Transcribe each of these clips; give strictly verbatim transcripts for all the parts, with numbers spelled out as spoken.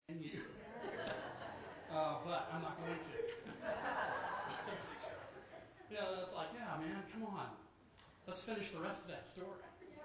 you. uh, but I'm not going to. You know, it's like, yeah, man, come on. Let's finish the rest of that story.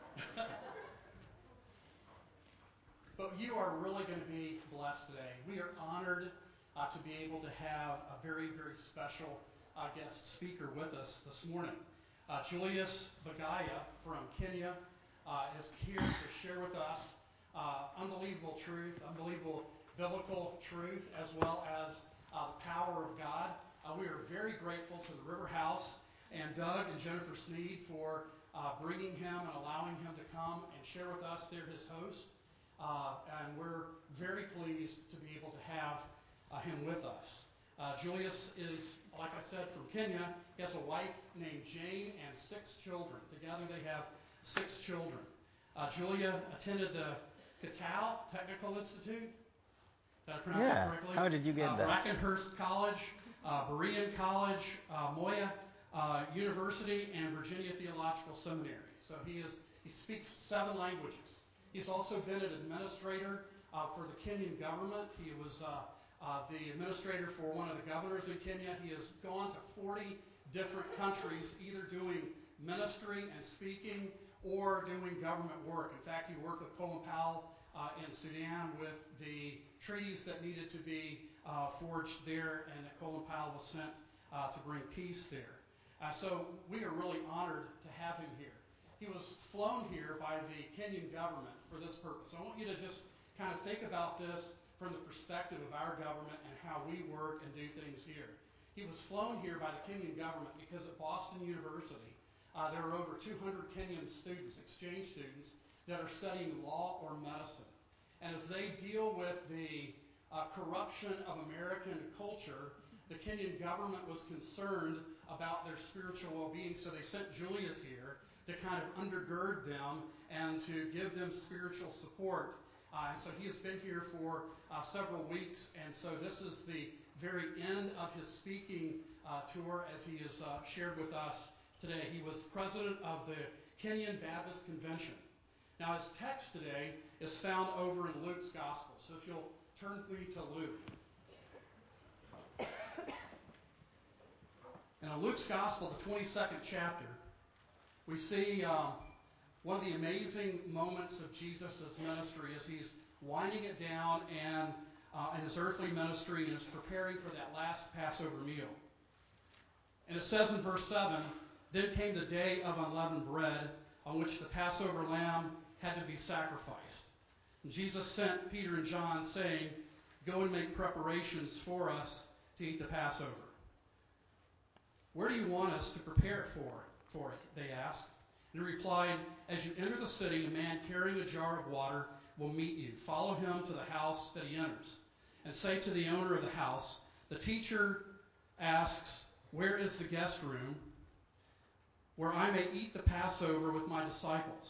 But you are really going to be blessed today. We are honored uh, to be able to have a very, very special uh, guest speaker with us this morning. Uh, Julius Bagaya from Kenya uh, is here to share with us uh, unbelievable truth, unbelievable biblical truth, as well as uh, the power of God. Uh, we are very grateful to the River House and Doug and Jennifer Sneed for uh, bringing him and allowing him to come and share with us. They're his host. Uh, and we're very pleased to be able to have uh, him with us. Uh, Julius is, like I said, from Kenya. He has a wife named Jane and six children. Together they have six children. Uh, Julia attended the Cattell Technical Institute. Did I pronounce yeah. that correctly? How did you get uh, that? Brackenhurst College, uh, Berean College, uh, Moya uh, University, and Virginia Theological Seminary. So he is he speaks seven languages. He's also been an administrator uh, for the Kenyan government. He was uh, uh, the administrator for one of the governors in Kenya. He has gone to forty different countries, either doing ministry and speaking or doing government work. In fact, he worked with Colin Powell uh, in Sudan with the treaties that needed to be uh, forged there, and that Colin Powell was sent uh, to bring peace there. Uh, so we are really honored to have him here. He was flown here by the Kenyan government for this purpose. I want you to just kind of think about this from the perspective of our government and how we work and do things here. He was flown here by the Kenyan government because at Boston University, uh, there are over two hundred Kenyan students, exchange students, that are studying law or medicine. And as they deal with the uh, corruption of American culture, the Kenyan government was concerned about their spiritual well-being, so they sent Julius here to kind of undergird them and to give them spiritual support. Uh, and so he has been here for uh, several weeks, and so this is the very end of his speaking uh, tour as he has uh, shared with us today. He was president of the Kenyan Baptist Convention. Now his text today is found over in Luke's Gospel, so if you'll turn with me to Luke. And in Luke's Gospel, the twenty-second chapter, we see uh, one of the amazing moments of Jesus' ministry as he's winding it down and uh, in his earthly ministry and is preparing for that last Passover meal. And it says in verse seven, "Then came the day of unleavened bread on which the Passover lamb had to be sacrificed. And Jesus sent Peter and John, saying, 'Go and make preparations for us to eat the Passover.' 'Where do you want us to prepare for for it?' they asked. And he replied, 'As you enter the city, a man carrying a jar of water will meet you. Follow him to the house that he enters. And say to the owner of the house, the teacher asks, where is the guest room where I may eat the Passover with my disciples?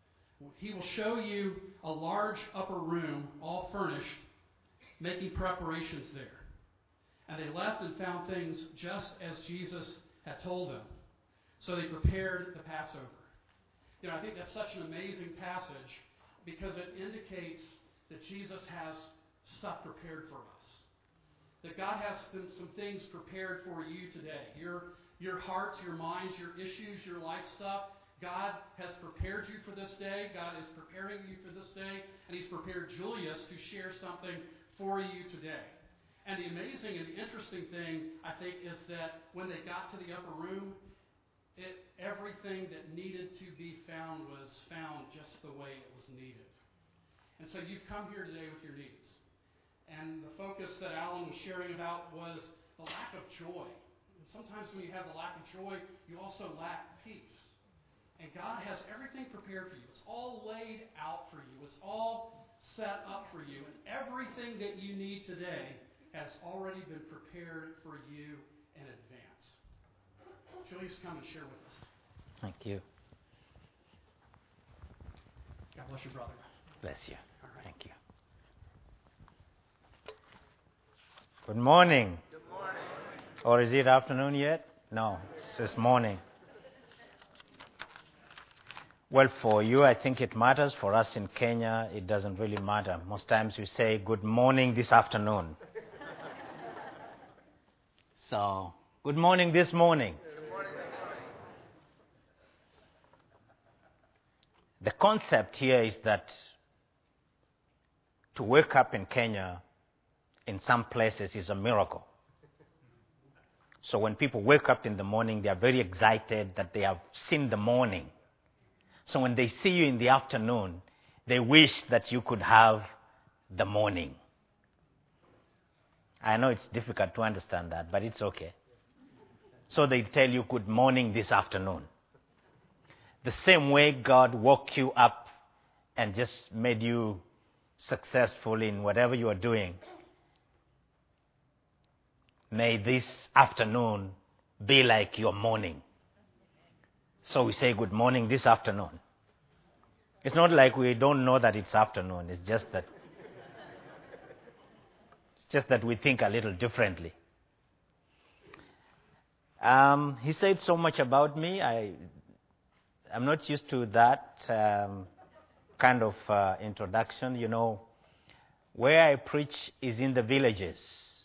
He will show you a large upper room, all furnished, making preparations there.' And they left and found things just as Jesus had told them. So they prepared the Passover." You know, I think that's such an amazing passage because it indicates that Jesus has stuff prepared for us. That God has some, some things prepared for you today. Your, your hearts, your minds, your issues, your life stuff. God has prepared you for this day. God is preparing you for this day. And He's prepared Julius to share something for you today. And the amazing and the interesting thing, I think, is that when they got to the upper room, It, everything that needed to be found was found just the way it was needed. And so you've come here today with your needs. And the focus that Alan was sharing about was the lack of joy. And sometimes when you have the lack of joy, you also lack peace. And God has everything prepared for you. It's all laid out for you. It's all set up for you. And everything that you need today has already been prepared for you in advance. Please come and share with us. Thank you. God bless you, brother. Bless you. All right. Thank you. Good morning. Good morning. Or is it afternoon yet? No, it's just morning. Well, for you, I think it matters. For us in Kenya, it doesn't really matter. Most times we say, good morning this afternoon. So, good morning this morning. Good morning, good morning. The concept here is that to wake up in Kenya, in some places, is a miracle. So when people wake up in the morning, they are very excited that they have seen the morning. So when they see you in the afternoon, they wish that you could have the morning. I know it's difficult to understand that, but it's okay. So they tell you good morning this afternoon. The same way God woke you up and just made you successful in whatever you are doing, may this afternoon be like your morning. So we say good morning this afternoon. It's not like we don't know that it's afternoon. It's just that it's just that we think a little differently. Um, he said so much about me. I, I'm not used to that um, kind of uh, introduction. You know, where I preach is in the villages.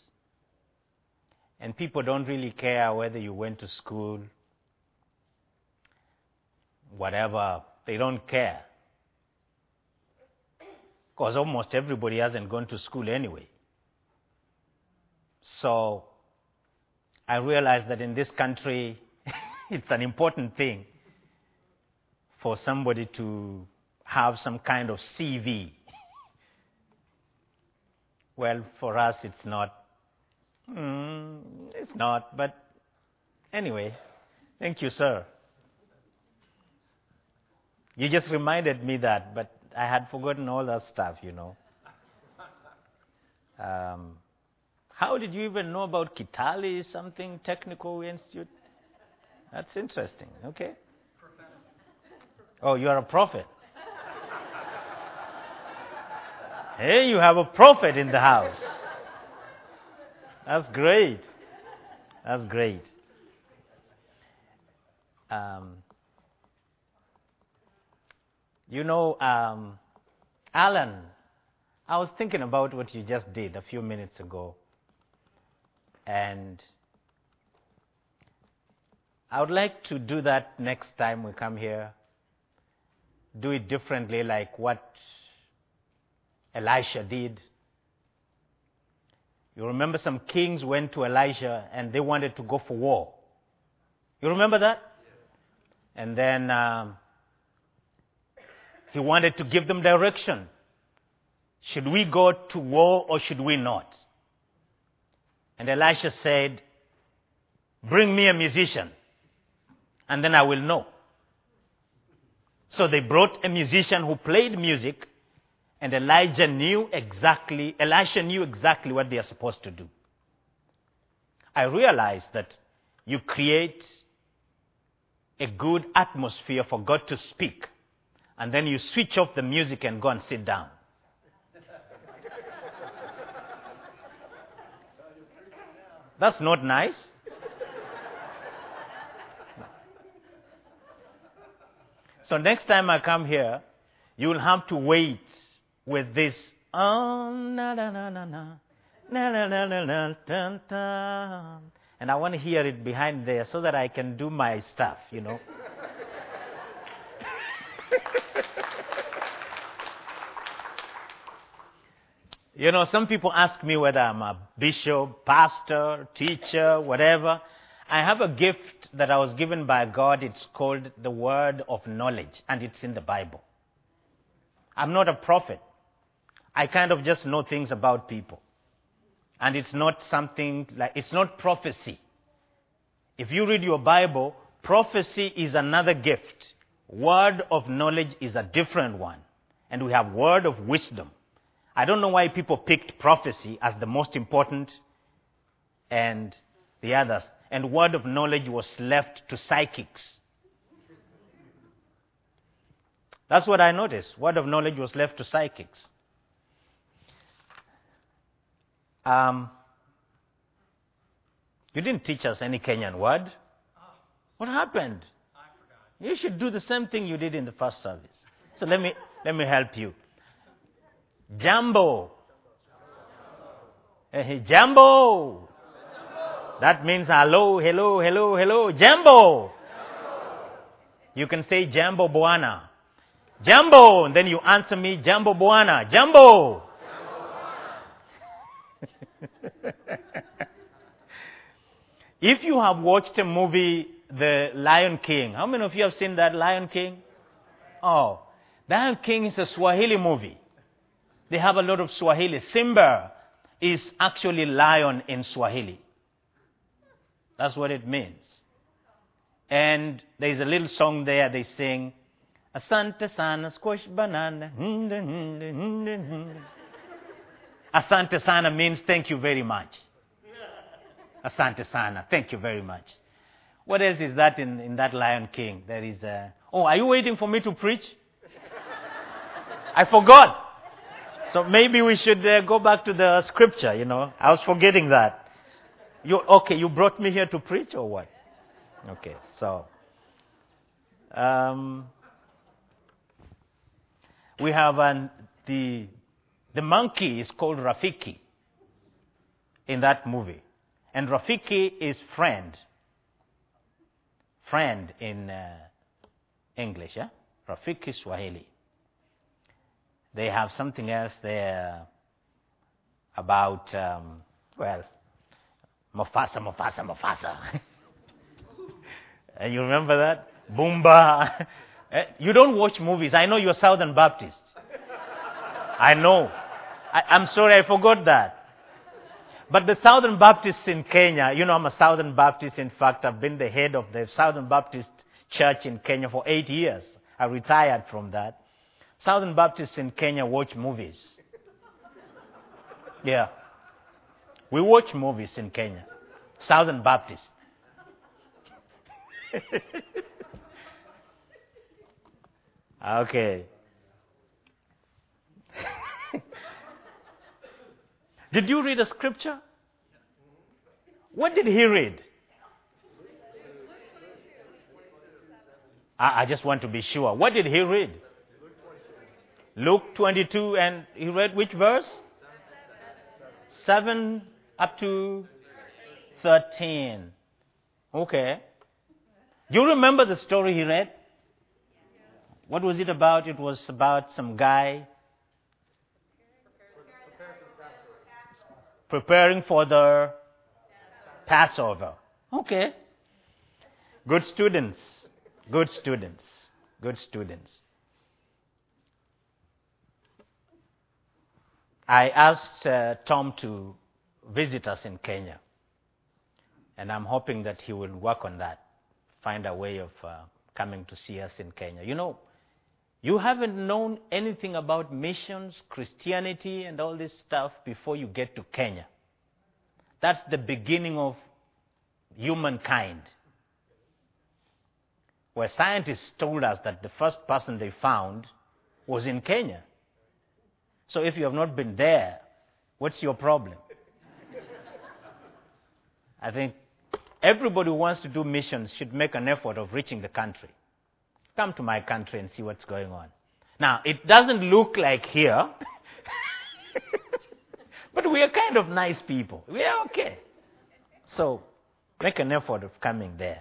And people don't really care whether you went to school, whatever. They don't care. Because almost everybody hasn't gone to school anyway. So I realized that in this country, it's an important thing for somebody to have some kind of C V. Well, for us, it's not. Mm, it's not, but anyway, thank you, sir. You just reminded me that, but I had forgotten all that stuff, you know. Um, how did you even know about Kitale, something technical institute? That's interesting, okay. Oh, you are a prophet. Hey, you have a prophet in the house. That's great. That's great. Um, you know, um, Alan, I was thinking about what you just did a few minutes ago. And I would like to do that next time we come here. Do it differently, like what Elisha did. You remember some kings went to Elijah and they wanted to go for war. You remember that? Yes. And then um, he wanted to give them direction. Should we go to war or should we not? And Elisha said, bring me a musician and then I will know. So they brought a musician who played music. And Elijah knew exactly, Elisha knew exactly what they are supposed to do. I realized that you create a good atmosphere for God to speak, and then you switch off the music and go and sit down. That's not nice. So next time I come here, you will have to wait with this, oh, na na na na na, na na na na na, dun, dun. And I want to hear it behind there so that I can do my stuff, you know. You know, some people ask me whether I'm a bishop, pastor, teacher, whatever. I have a gift that I was given by God. It's called the word of knowledge, and it's in the Bible. I'm not a prophet. I kind of just know things about people. And it's not something like, it's not prophecy. If you read your Bible, prophecy is another gift. Word of knowledge is a different one. And we have word of wisdom. I don't know why people picked prophecy as the most important and the others. And word of knowledge was left to psychics. That's what I noticed. Word of knowledge was left to psychics. Um, you didn't teach us any Kenyan word. What happened? I forgot. You should do the same thing you did in the first service. So let me let me help you. Jambo. Hey, Jambo. That means hello, hello, hello, hello. Jambo. You can say Jambo Bwana. Jambo. And then you answer me, Jambo Bwana. Jambo. If you have watched a movie, The Lion King, how many of you have seen that Lion King? Oh, Lion King is a Swahili movie. They have a lot of Swahili. Simba is actually lion in Swahili. That's what it means. And there's a little song there they sing, Asante sana squash banana. Asante sana means thank you very much. Asante sana, thank you very much. What else is that in, in that Lion King? There is a... Oh, are you waiting for me to preach? I forgot. So maybe we should uh, go back to the scripture, you know. I was forgetting that. You Okay, you brought me here to preach or what? Okay, so... Um, we have an, the, the monkey is called Rafiki in that movie. And Rafiki is friend. Friend in uh, English, yeah? Rafiki Swahili. They have something else there about, um, well, Mufasa, Mufasa, Mufasa. And you remember that? Boomba. You don't watch movies. I know you're Southern Baptist. I know. I, I'm sorry, I forgot that. But the Southern Baptists in Kenya, you know I'm a Southern Baptist. In fact, I've been the head of the Southern Baptist Church in Kenya for eight years. I retired from that. Southern Baptists in Kenya watch movies. Yeah. We watch movies in Kenya. Southern Baptist. Okay. Did you read a scripture? What did he read? I, I just want to be sure. What did he read? Luke twenty-two, and he read which verse? seven up to thirteen. Okay. Do you remember the story he read? What was it about? It was about some guy preparing for the Passover. Okay. Good students. Good students. Good students. I asked uh, Tom to visit us in Kenya. And I'm hoping that he will work on that. Find a way of uh, coming to see us in Kenya. You know, you haven't known anything about missions, Christianity, and all this stuff before you get to Kenya. That's the beginning of humankind. Where scientists told us that the first person they found was in Kenya. So if you have not been there, what's your problem? I think everybody who wants to do missions should make an effort of reaching the country. Come to my country and see what's going on. Now, it doesn't look like here, but we are kind of nice people. We are okay. So, make an effort of coming there.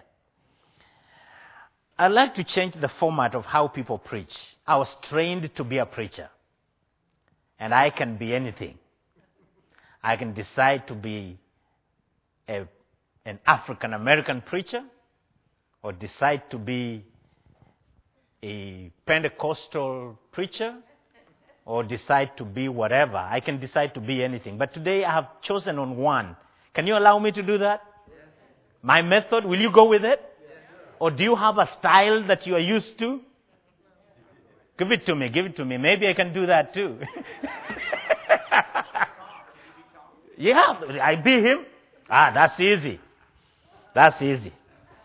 I'd like to change the format of how people preach. I was trained to be a preacher. And I can be anything. I can decide to be a, an African American preacher, or decide to be a Pentecostal preacher, or decide to be whatever. I can decide to be anything. But today I have chosen on one. Can you allow me to do that? Yes. My method, will you go with it? Yes. Or do you have a style that you are used to? Give it to me, give it to me. Maybe I can do that too. Yeah, I be him. Ah, that's easy. That's easy.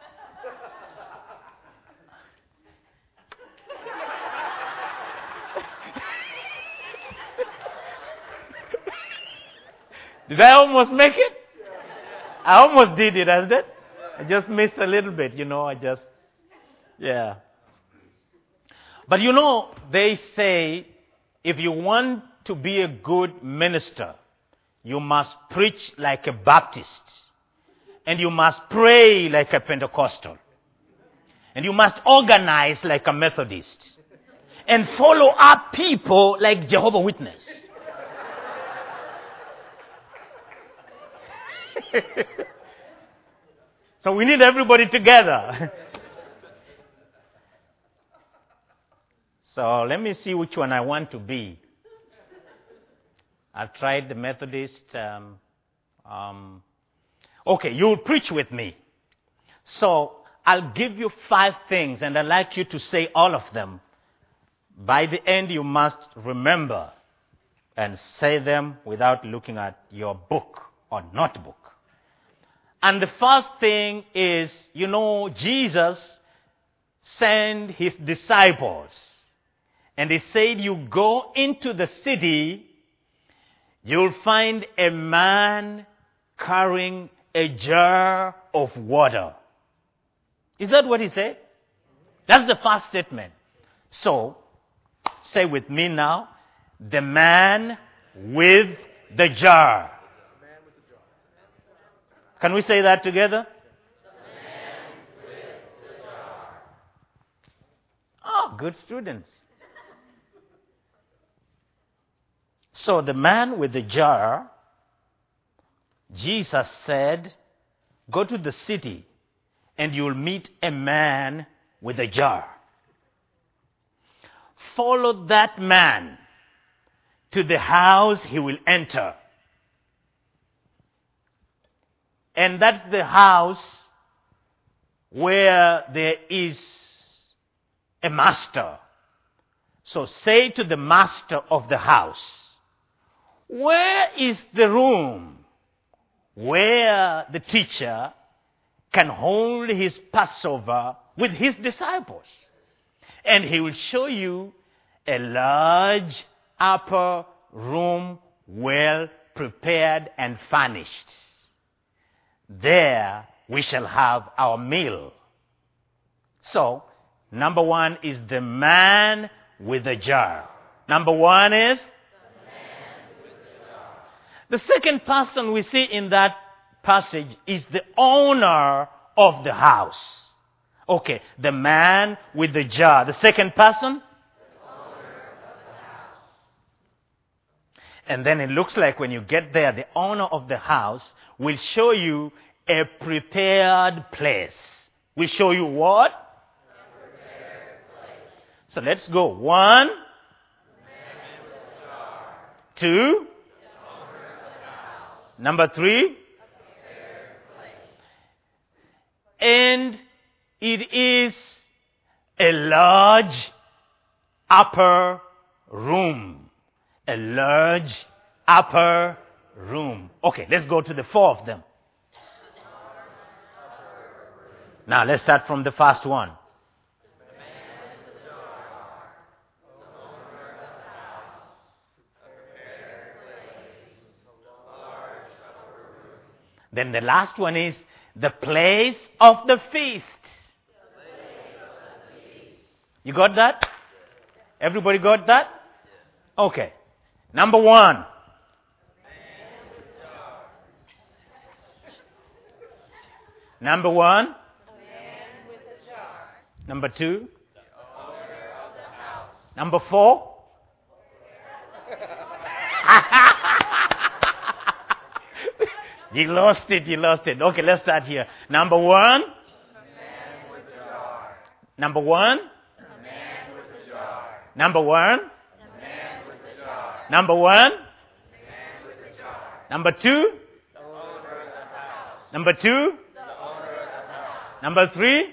Did I almost make it? I almost did it, hasn't it? I just missed a little bit, you know, I just, yeah. But you know, they say if you want to be a good minister, you must preach like a Baptist. And you must pray like a Pentecostal. And you must organize like a Methodist. And follow up people like Jehovah's Witness. So we need everybody together. So let me see which one I want to be. I've tried the Methodist. Um, um, okay, you'll preach with me. So I'll give you five things, and I'd like you to say all of them. By the end, you must remember and say them without looking at your book or notebook. And the first thing is, you know, Jesus sent his disciples. And he said, you go into the city, you'll find a man carrying a jar of water. Is that what he said? That's the first statement. So, say with me now, the man with the jar. Can we say that together? The man with the jar. Oh, good students. So the man with the jar, Jesus said, go to the city and you'll meet a man with a jar. Follow that man to the house he will enter. And that's the house where there is a master. So say to the master of the house, where is the room where the teacher can hold his Passover with his disciples? And he will show you a large upper room, well prepared and furnished. There we shall have our meal. So, number one is the man with the jar. Number one is the man with the jar. The second person we see in that passage is the owner of the house. Okay, the man with the jar. The second person? The owner of the house. And then it looks like when you get there, the owner of the house will show you a prepared place. Will show you what? A prepared place. So let's go. One. The man with the jar. Two. The owner of the house. Number three. A prepared place. And it is a large upper room. A large upper room. Okay, let's go to the four of them. Now, let's start from the first one. The man with the jar, the owner of the house, a prepared place, a large upper room. Then the last one is the place of the feast. The place of the feast. You got that? Everybody got that? Okay. Number one. The man with the jar. Number one. Number two. The owner of the house. Number four. You lost it, you lost it. Okay, let's start here. Number one. The man with the jar. Number one. The man with the jar. Number one. The man with the jar. Number one. The man with the jar. Number two. The owner of the house. Number two. The owner of the house. Number three.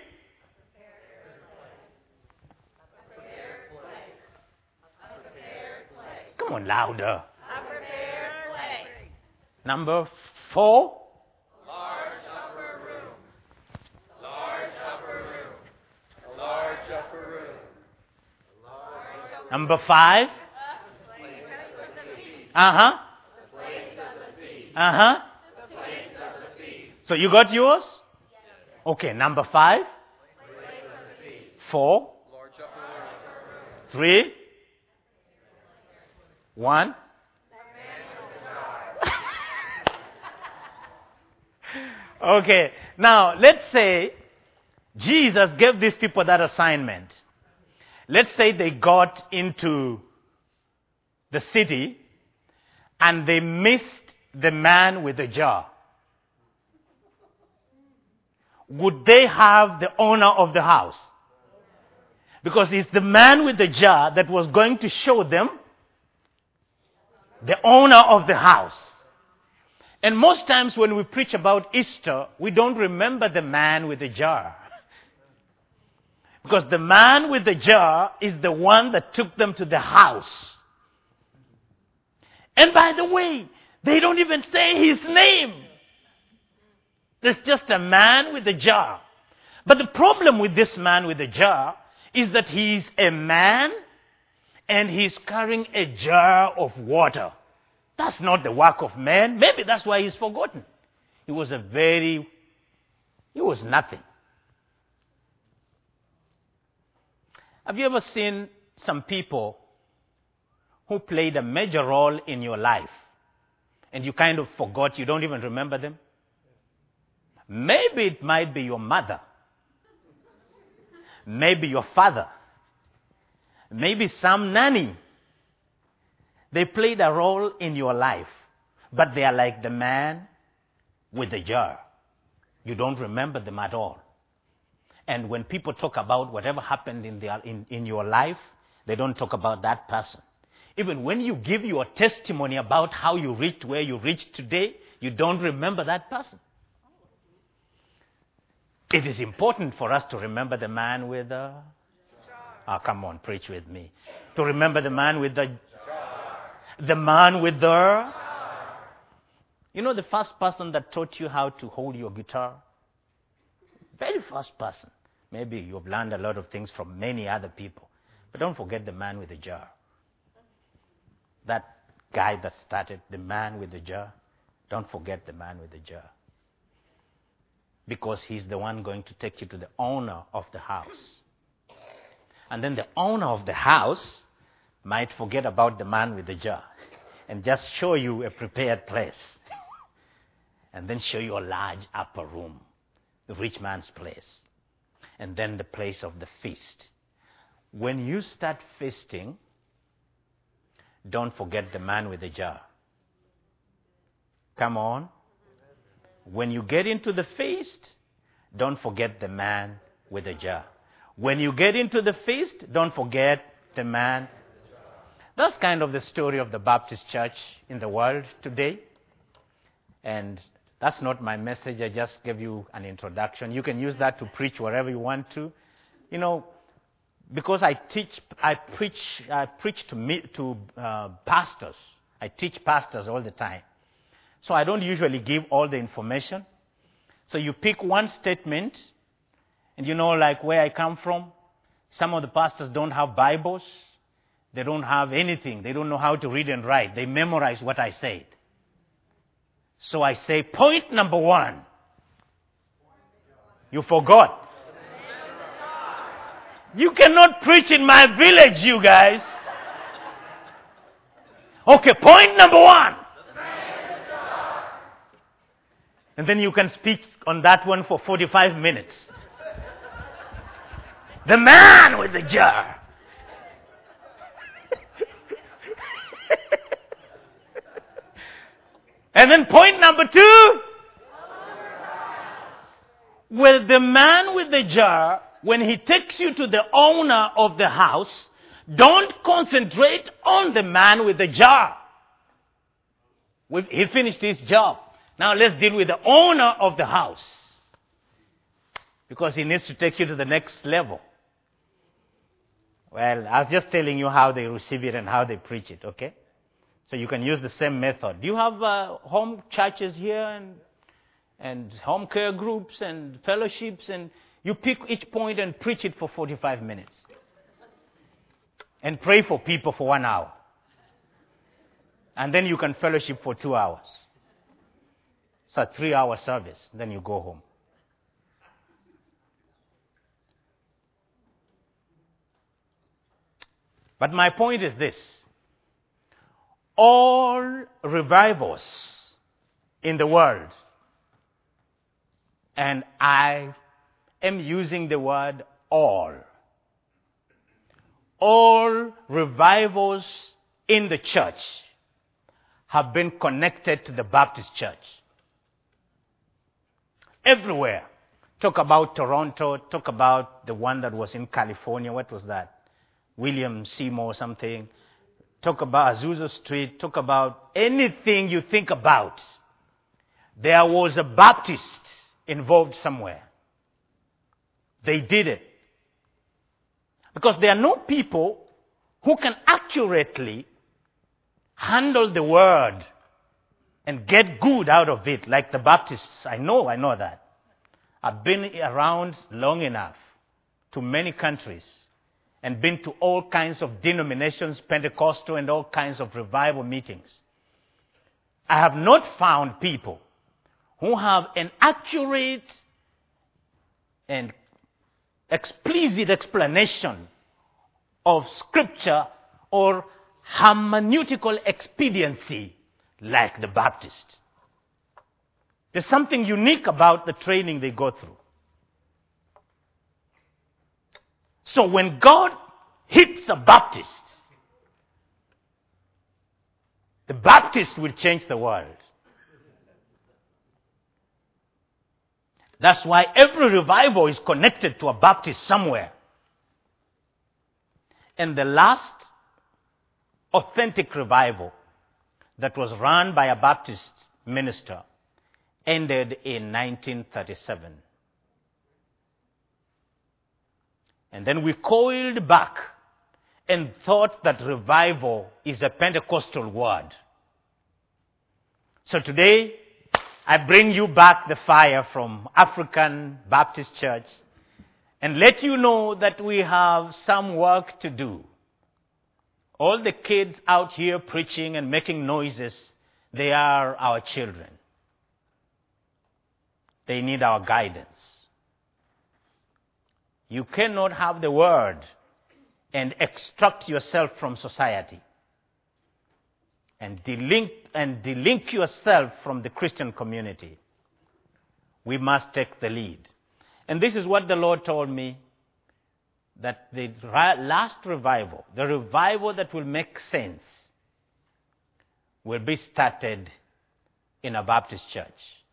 Come on, louder. A prepared place. Number four. Large upper room. Large upper room. Large upper room. Number five. The place of the feast. Uh-huh. The place of the feast. Uh-huh. The place of the feast. So you got yours? Okay, number five. The place of the feast. Four. Large upper room. Three. One. Okay. Now, let's say Jesus gave these people that assignment. Let's say they got into the city and they missed the man with the jar. Would they have the owner of the house? Because it's the man with the jar that was going to show them the owner of the house. And most times when we preach about Easter, we don't remember the man with the jar. Because the man with the jar is the one that took them to the house. And by the way, they don't even say his name. There's just a man with a jar. But the problem with this man with the jar is that he's a man and he's carrying a jar of water. That's not the work of man. Maybe that's why he's forgotten. He was a very, he was nothing. Have you ever seen some people who played a major role in your life and you kind of forgot, you don't even remember them? Maybe it might be your mother. Maybe your father. Maybe some nanny. They played a role in your life, but they are like the man with the jar. You don't remember them at all. And when people talk about whatever happened in, their, in, in your life, they don't talk about that person. Even when you give your testimony about how you reached where you reached today, you don't remember that person. It is important for us to remember the man with the... Oh, come on, preach with me. To remember the man with the... The man with the... You know the first person that taught you how to hold your guitar? Very first person. Maybe you've learned a lot of things from many other people. But don't forget the man with the jar. That guy that started, the man with the jar. Don't forget the man with the jar. Because he's the one going to take you to the owner of the house. And then the owner of the house might forget about the man with the jar and just show you a prepared place. And then show you a large upper room, the rich man's place. And then the place of the feast. When you start feasting, don't forget the man with the jar. Come on. When you get into the feast, don't forget the man with the jar. When you get into the feast, don't forget the man. That's kind of the story of the Baptist church in the world today. And that's not my message. I just gave you an introduction. You can use that to preach wherever you want to. You know, because I teach, I preach, I preach to me, to uh, pastors. I teach pastors all the time. So I don't usually give all the information. So you pick one statement, and you know, like where I come from, some of the pastors don't have Bibles. They don't have anything. They don't know how to read and write. They memorize what I said. So I say, point number one. You forgot. You cannot preach in my village, you guys. Okay, point number one. And then you can speak on that one for forty-five minutes. The man with the jar. And then point number two. Well, the man with the jar, when he takes you to the owner of the house, don't concentrate on the man with the jar. He finished his job. Now let's deal with the owner of the house. Because he needs to take you to the next level. Well, I was just telling you how they receive it and how they preach it, okay? So you can use the same method. Do you have uh, home churches here and and home care groups and fellowships? And you pick each point and preach it for forty-five minutes. And pray for people for one hour. And then you can fellowship for two hours. It's a three-hour service. Then you go home. But my point is this. All revivals in the world, and I am using the word all, all revivals in the church have been connected to the Baptist church. Everywhere. Talk about Toronto, talk about the one that was in California. What was that? William Seymour something. Talk about Azusa Street. Talk about anything you think about. There was a Baptist involved somewhere. They did it. Because there are no people who can accurately handle the word and get good out of it like the Baptists. I know, I know that. I've been around long enough to many countries and been to all kinds of denominations, Pentecostal and all kinds of revival meetings. I have not found people who have an accurate and explicit explanation of Scripture or hermeneutical expediency like the Baptist. There's something unique about the training they go through. So when God hits a Baptist, the Baptist will change the world. That's why every revival is connected to a Baptist somewhere. And the last authentic revival that was run by a Baptist minister ended in nineteen thirty-seven. And then we coiled back and thought that revival is a Pentecostal word. So today, I bring you back the fire from African Baptist Church and let you know that we have some work to do. All the kids out here preaching and making noises, they are our children. They need our guidance. You cannot have the word and extract yourself from society and delink, and delink yourself from the Christian community. We must take the lead. And this is what the Lord told me, that the last revival, the revival that will make sense, will be started in a Baptist church.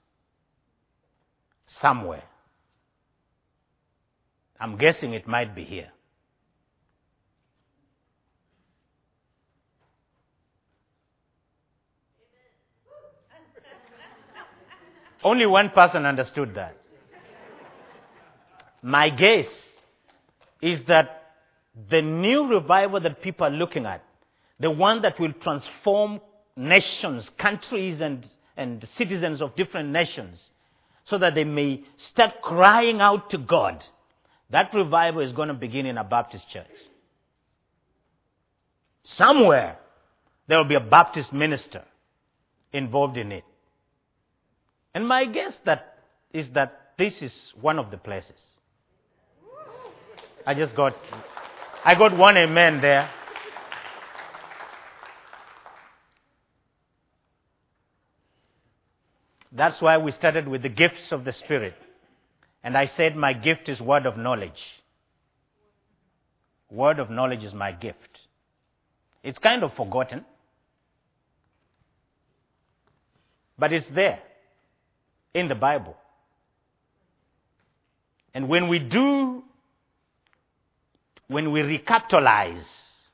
Somewhere. I'm guessing it might be here. Only one person understood that. My guess is that the new revival that people are looking at, the one that will transform nations, countries, and, and citizens of different nations, so that they may start crying out to God, that revival is going to begin in a Baptist church. Somewhere, there will be a Baptist minister involved in it. And my guess that is that this is one of the places. I just got, I got one amen there. That's why we started with the gifts of the Spirit. And I said my gift is word of knowledge. Word of knowledge is my gift. It's kind of forgotten. But it's there in the Bible. And when we do, when we recapitalize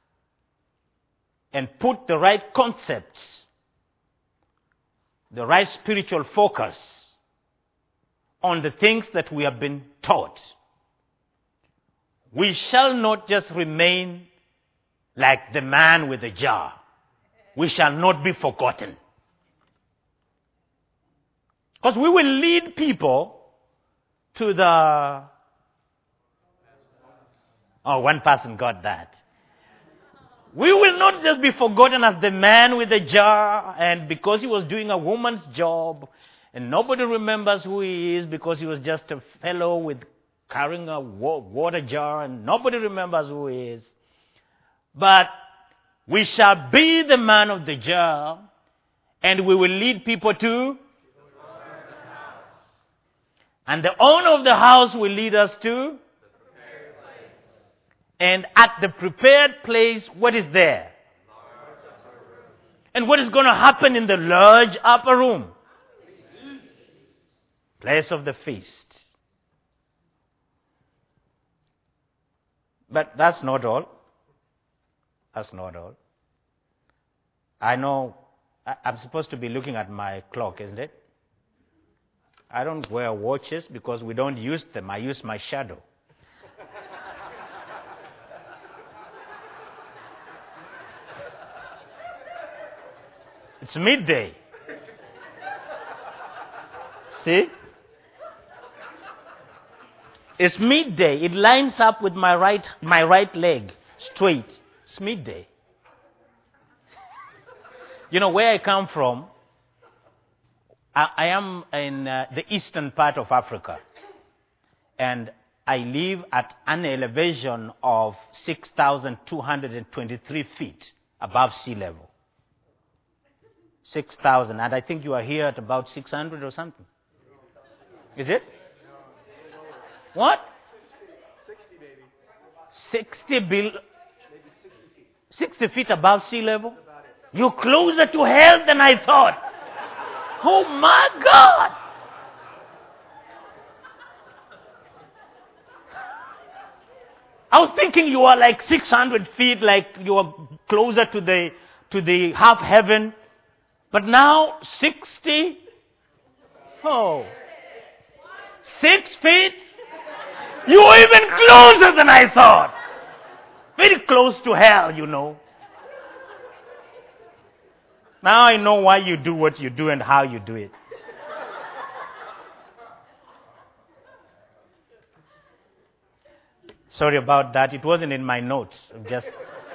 and put the right concepts, the right spiritual focus on the things that we have been taught, we shall not just remain like the man with the jar. We shall not be forgotten. Because we will lead people to the... Oh, one person got that. We will not just be forgotten as the man with the jar, and because he was doing a woman's job, and nobody remembers who he is because he was just a fellow with carrying a water jar, and nobody remembers who he is. but we shall be the man of the job, and we will lead people to, and the owner of the house will lead us to, and at the prepared place, what is there? And what is going to happen in the large upper room? Place of the feast. But that's not all. That's not all. I know I'm supposed to be looking at my clock, isn't it? I don't wear watches because we don't use them. I use my shadow. It's midday. See? It's midday. It lines up with my right my right leg straight. It's midday. You know where I come from? I, I am in uh, the eastern part of Africa. And I live at an elevation of six thousand two hundred twenty-three feet above sea level. six thousand. And I think you are here at about six hundred or something. Is it? What? sixty, maybe. sixty, bil- sixty feet above sea level? You're closer to hell than I thought. Oh my God! I was thinking you are like six hundred feet, like you are closer to the to the half heaven. But now sixty? Oh. Six feet? You're even closer than I thought. Very close to hell, you know. Now I know why you do what you do and how you do it. Sorry about that. It wasn't in my notes. Just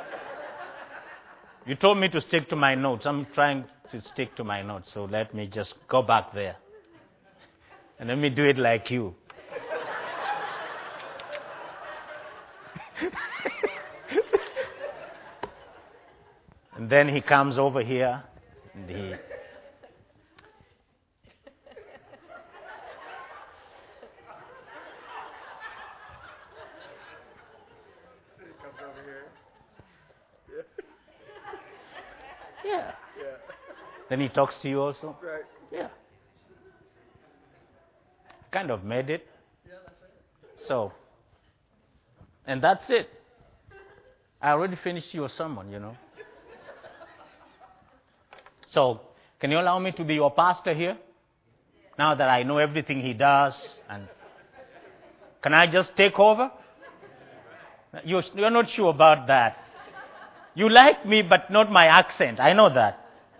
you told me to stick to my notes. I'm trying to stick to my notes. So let me just go back there. And let me do it like you. And then he comes over here and he He comes over here. Yeah. yeah. Yeah. Then he talks to you also. Right. Yeah. Kind of made it. Yeah, that's it. So, and that's it. I already finished your sermon, you know. So, can you allow me to be your pastor here? Now that I know everything he does, and can I just take over? You're, you're not sure about that. You like me, but not my accent. I know that.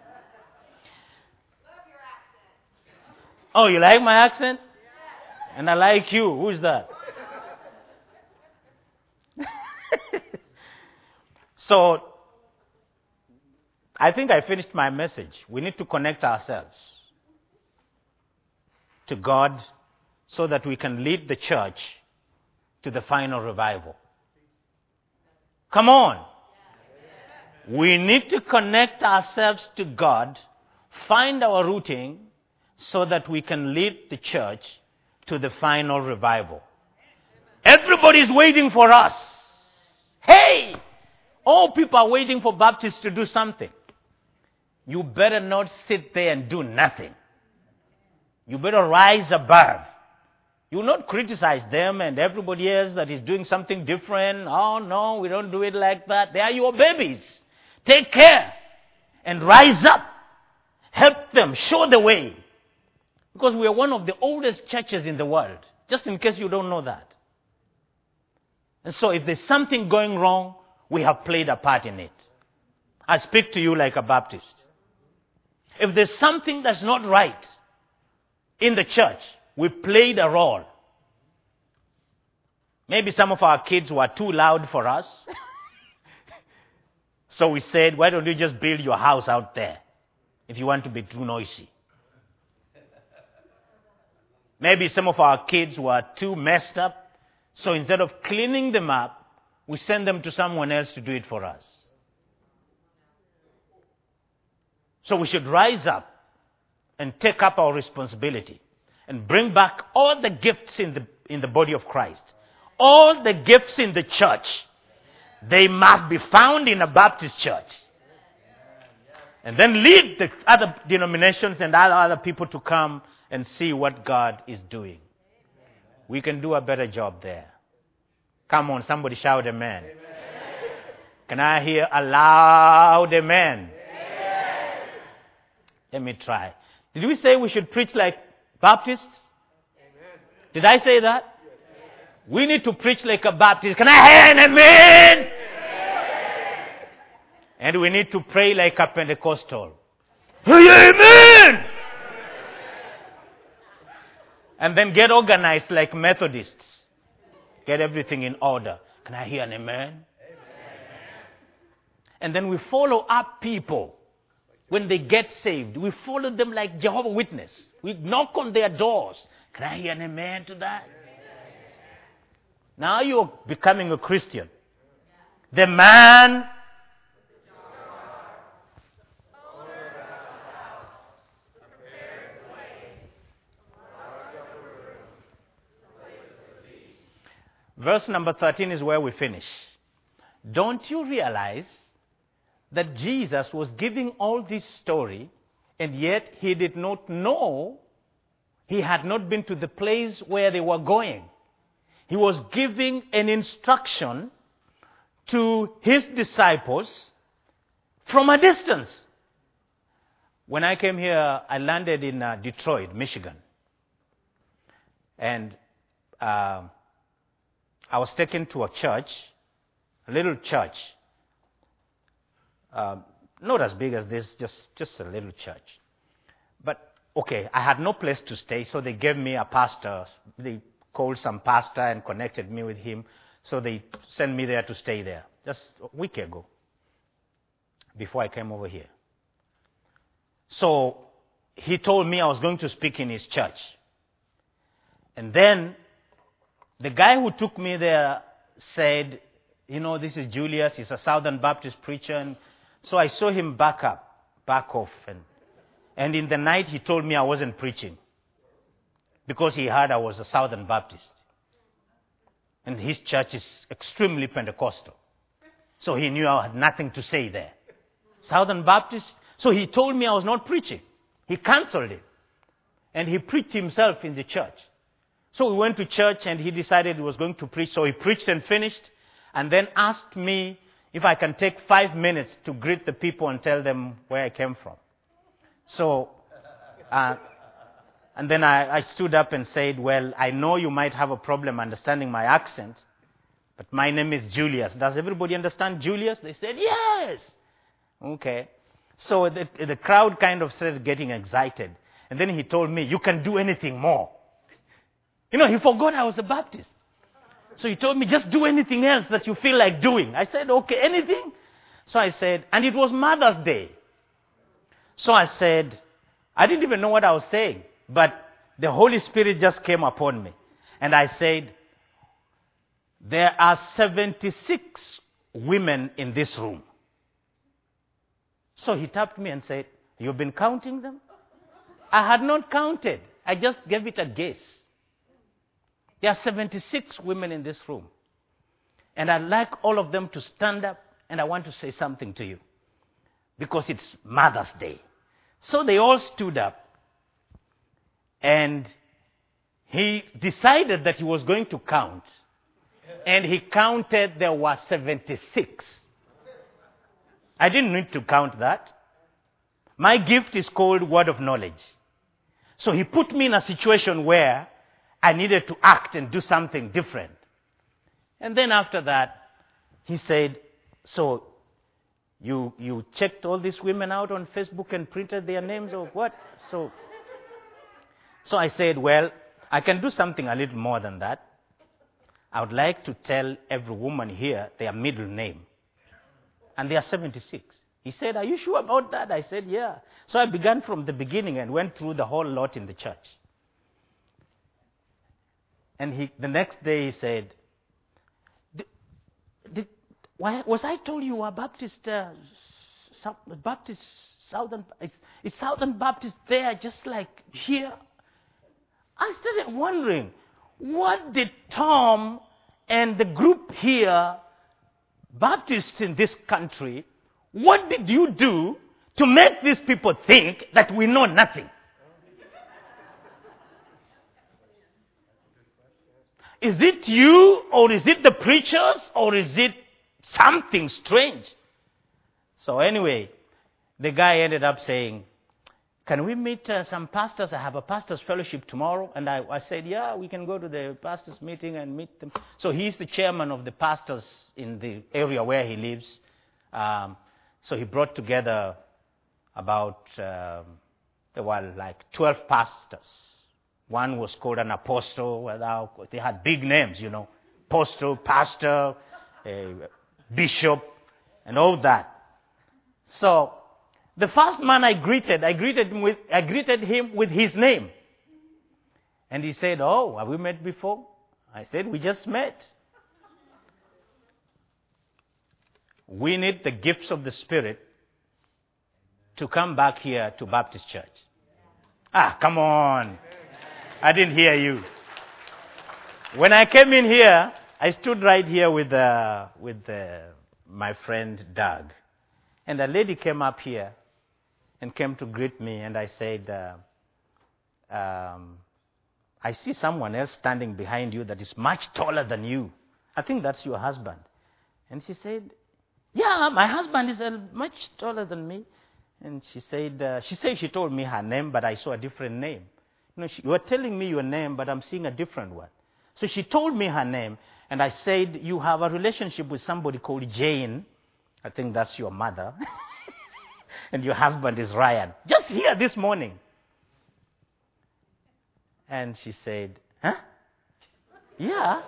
Oh, you like my accent? And I like you. Who's that? So, I think I finished my message. We need to connect ourselves to God so that we can lead the church to the final revival. Come on. We need to connect ourselves to God, find our rooting, so that we can lead the church to the final revival. Everybody's waiting for us. Hey! All people are waiting for Baptists to do something. You better not sit there and do nothing. You better rise above. You will not criticize them and everybody else that is doing something different. Oh, no, we don't do it like that. They are your babies. Take care and rise up. Help them. Show the way. Because we are one of the oldest churches in the world. Just in case you don't know that. And so if there's something going wrong, we have played a part in it. I speak to you like a Baptist. If there's something that's not right in the church, we played a role. Maybe some of our kids were too loud for us. So we said, why don't you just build your house out there if you want to be too noisy? Maybe some of our kids were too messed up. So instead of cleaning them up, we send them to someone else to do it for us. So we should rise up and take up our responsibility and bring back all the gifts in the, in the body of Christ. All the gifts in the church, they must be found in a Baptist church. And then lead the other denominations and other, other people to come and see what God is doing. We can do a better job there. Come on, somebody shout amen. Amen. Can I hear a loud amen? Amen? Let me try. Did we say we should preach like Baptists? Amen. Did I say that? Yes. We need to preach like a Baptist. Can I hear an amen? Amen? And we need to pray like a Pentecostal. Amen! And then get organized like Methodists. Get everything in order. Can I hear an amen? Amen? And then we follow up people. When they get saved, we follow them like Jehovah's Witness. We knock on their doors. Can I hear an amen to that? Amen. Now you're becoming a Christian. The man verse number thirteen is where we finish. Don't you realize that Jesus was giving all this story, and yet he did not know, he had not been to the place where they were going. He was giving an instruction to his disciples from a distance. When I came here, I landed in uh, Detroit, Michigan. And uh, I was taken to a church, a little church. Uh, not as big as this, just, just a little church. But, okay, I had no place to stay, so they gave me a pastor. They called some pastor and connected me with him. So they sent me there to stay there, just a week ago, before I came over here. So he told me I was going to speak in his church. And then the guy who took me there said, you know, this is Julius, he's a Southern Baptist preacher. And so I saw him back up, back off. And, and in the night, he told me I wasn't preaching because he heard I was a Southern Baptist. And his church is extremely Pentecostal. So he knew I had nothing to say there. Southern Baptist. So he told me I was not preaching. He canceled it. And he preached himself in the church. So we went to church and he decided he was going to preach. So he preached and finished and then asked me if I can take five minutes to greet the people and tell them where I came from. So, uh, and then I, I stood up and said, well, I know you might have a problem understanding my accent, but my name is Julius. Does everybody understand Julius? They said, yes. Okay. So the, the crowd kind of started getting excited. And then he told me, you can do anything more. You know, he forgot I was a Baptist. So he told me, just do anything else that you feel like doing. I said, okay, anything? So I said, and it was Mother's Day. So I said, I didn't even know what I was saying, but the Holy Spirit just came upon me. And I said, there are seventy-six women in this room. So he tapped me and said, you've been counting them? I had not counted. I just gave it a guess. There are seventy-six women in this room. And I'd like all of them to stand up, and I want to say something to you. Because it's Mother's Day. So they all stood up. And he decided that he was going to count. And he counted, there were seventy-six. I didn't need to count that. My gift is called word of knowledge. So he put me in a situation where I needed to act and do something different. And then after that, he said, so you you checked all these women out on Facebook and printed their names or what? So, so I said, well, I can do something a little more than that. I would like to tell every woman here their middle name. And there are seventy-six. He said, are you sure about that? I said, yeah. So I began from the beginning and went through the whole lot in the church. And he, the next day he said, did, why, was I told you were Baptist, uh, South, Baptist, Southern, it's, it's Southern Baptist there, just like here? I started wondering, what did Tom and the group here, Baptists in this country, what did you do to make these people think that we know nothing? Is it you, or is it the preachers, or is it something strange? So anyway, the guy ended up saying, can we meet uh, some pastors? I have a pastor's fellowship tomorrow. And I, I said, yeah, we can go to the pastor's meeting and meet them. So he's the chairman of the pastors in the area where he lives. Um, so he brought together about, um, there were like twelve pastors. One was called an apostle. Well, they had big names, you know. Apostle, pastor, uh, bishop, and all that. So the first man I greeted, I greeted him with, I greeted him with his name. And he said, oh, have we met before? I said, we just met. We need the gifts of the Spirit to come back here to Baptist Church. Ah, come on. I didn't hear you. When I came in here, I stood right here with, uh, with uh, my friend Doug. And a lady came up here and came to greet me, and I said, uh, um, I see someone else standing behind you that is much taller than you. I think that's your husband. And she said, yeah, my husband is uh, much taller than me. And she said, uh, she said she told me her name, but I saw a different name. You know, she, you were telling me your name, but I'm seeing a different one. So she told me her name, and I said, you have a relationship with somebody called Jane. I think that's your mother. And your husband is Ryan. Just here this morning. And she said, huh? Yeah.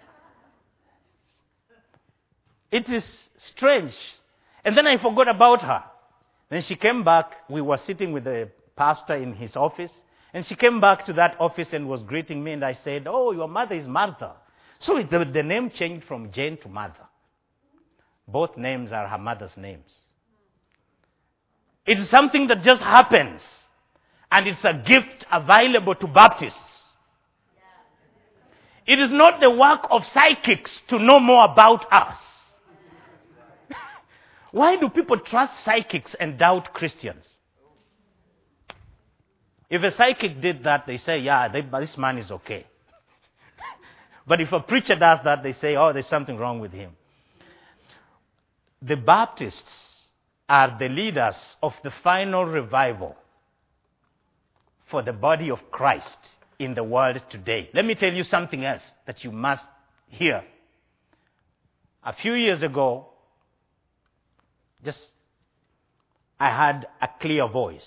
It is strange. And then I forgot about her. Then she came back. We were sitting with the pastor in his office. And she came back to that office and was greeting me. And I said, oh, your mother is Martha. So the, the name changed from Jane to Martha. Both names are her mother's names. It is something that just happens. And it's a gift available to Baptists. It is not the work of psychics to know more about us. Why do people trust psychics and doubt Christians? If a psychic did that, they say, yeah, they, this man is okay. But if a preacher does that, they say, oh, there's something wrong with him. The Baptists are the leaders of the final revival for the body of Christ in the world today. Let me tell you something else that you must hear. A few years ago, just I had a clear voice.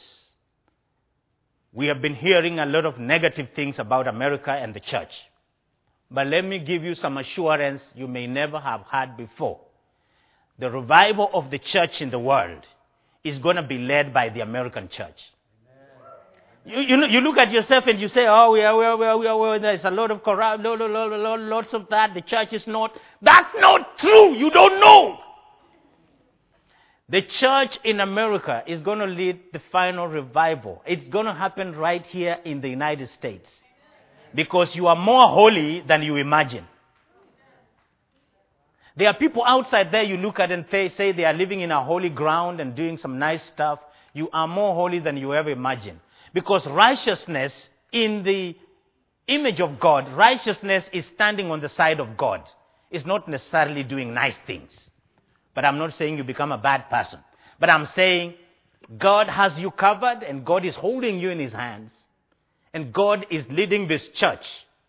We have been hearing a lot of negative things about America and the church. But let me give you some assurance you may never have had before. The revival of the church in the world is going to be led by the American church. You, you, know, you look at yourself and you say, oh, we are, we are, we are, we are, we are there's a lot of corrupt, lo, lo, lo, lo, lots of that. The church is not. That's not true. You don't know. The church in America is going to lead the final revival. It's going to happen right here in the United States. Because you are more holy than you imagine. There are people outside there you look at and say they are living in a holy ground and doing some nice stuff. You are more holy than you ever imagined. Because righteousness in the image of God, righteousness is standing on the side of God. It's not necessarily doing nice things. But I'm not saying you become a bad person. But I'm saying God has you covered and God is holding you in his hands. And God is leading this church,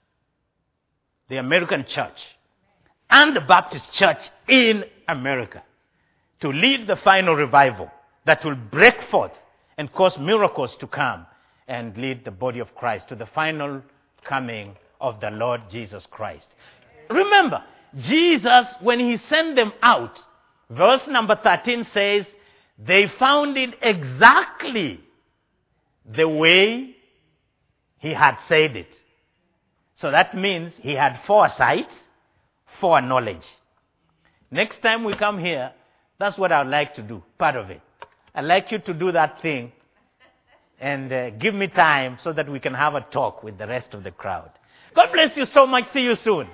the American church, and the Baptist church in America to lead the final revival that will break forth and cause miracles to come and lead the body of Christ to the final coming of the Lord Jesus Christ. Remember, Jesus, when he sent them out, verse number thirteen says, they found it exactly the way he had said it. So that means he had foresight, foreknowledge. Next time we come here, that's what I'd like to do, part of it. I'd like you to do that thing and uh, give me time so that we can have a talk with the rest of the crowd. God bless you so much. See you soon.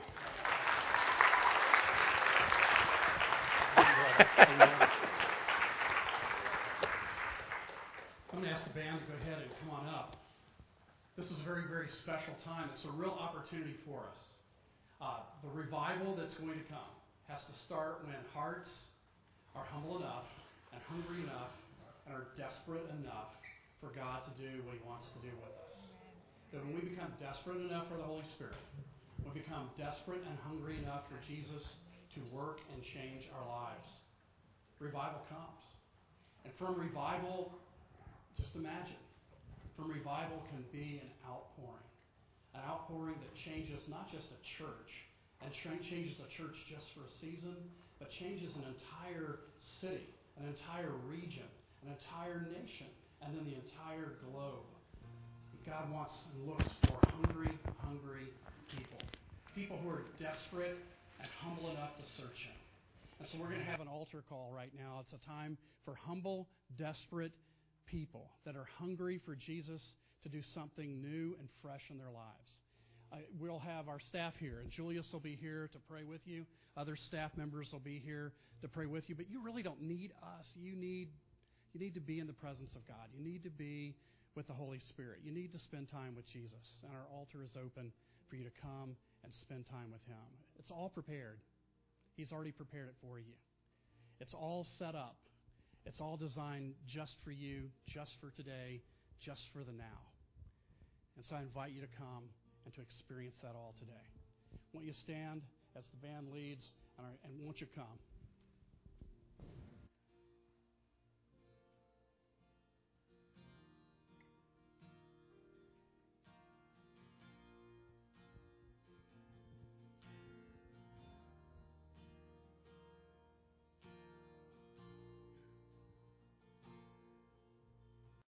I'm going to ask the band to go ahead and come on up. This is a very, very special time. It's a real opportunity for us. Uh, the revival that's going to come has to start when hearts are humble enough and hungry enough and are desperate enough for God to do what He wants to do with us. That when we become desperate enough for the Holy Spirit, we become desperate and hungry enough for Jesus to work and change our lives, revival comes. And from revival, just imagine, from revival can be an outpouring. An outpouring that changes not just a church, and changes a church just for a season, but changes an entire city, an entire region, an entire nation, and then the entire globe. God wants and looks for hungry, hungry people. People who are desperate and humble enough to search Him. And so we're going to have an altar call right now. It's a time for humble, desperate people that are hungry for Jesus to do something new and fresh in their lives. Uh, we'll have our staff here, and Julius will be here to pray with you. Other staff members will be here to pray with you. But you really don't need us. You need, you need to be in the presence of God. You need to be with the Holy Spirit. You need to spend time with Jesus. And our altar is open for you to come and spend time with Him. It's all prepared. He's already prepared it for you. It's all set up. It's all designed just for you, just for today, just for the now. And so I invite you to come and to experience that all today. Won't you stand as the band leads, and won't you come?